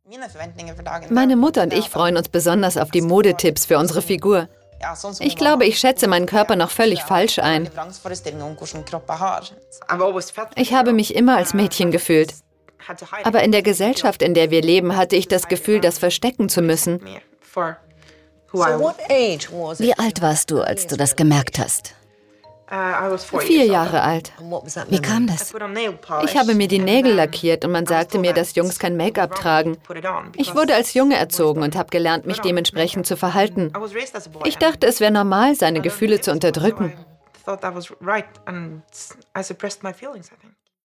Meine Mutter und ich freuen uns besonders auf die Modetipps für unsere Figur. Ich glaube, ich schätze meinen Körper noch völlig falsch ein. Ich habe mich immer als Mädchen gefühlt. Aber in der Gesellschaft, in der wir leben, hatte ich das Gefühl, das verstecken zu müssen. Wie alt warst du, als du das gemerkt hast? 4 Jahre alt. Wie kam das? Ich habe mir die Nägel lackiert und man sagte mir, dass Jungs kein Make-up tragen. Ich wurde als Junge erzogen und habe gelernt, mich dementsprechend zu verhalten. Ich dachte, es wäre normal, seine Gefühle zu unterdrücken.